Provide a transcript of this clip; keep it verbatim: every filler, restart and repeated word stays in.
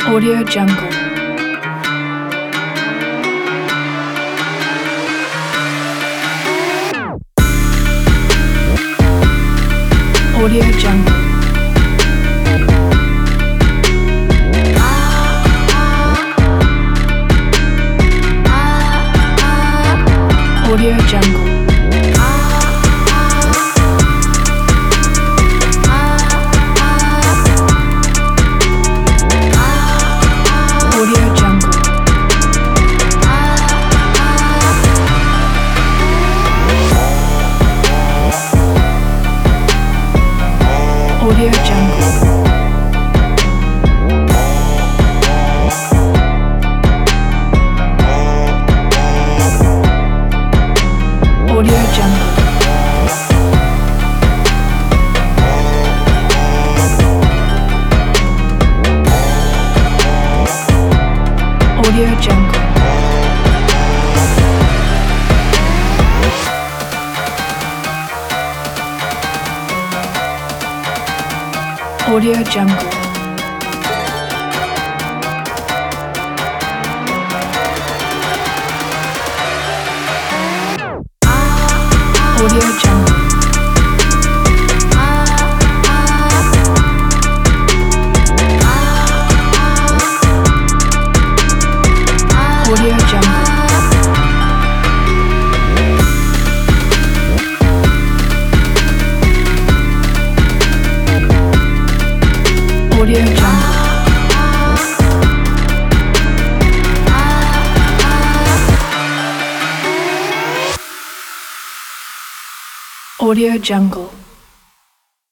Audio Jungle. Audio Jungle. Audio Jungle. Audio Jungle. Audio Jungle. Audio Jungle. Audio Jungle. Audio Jungle. Audio Jungle. Audio Jungle. Audio Jungle.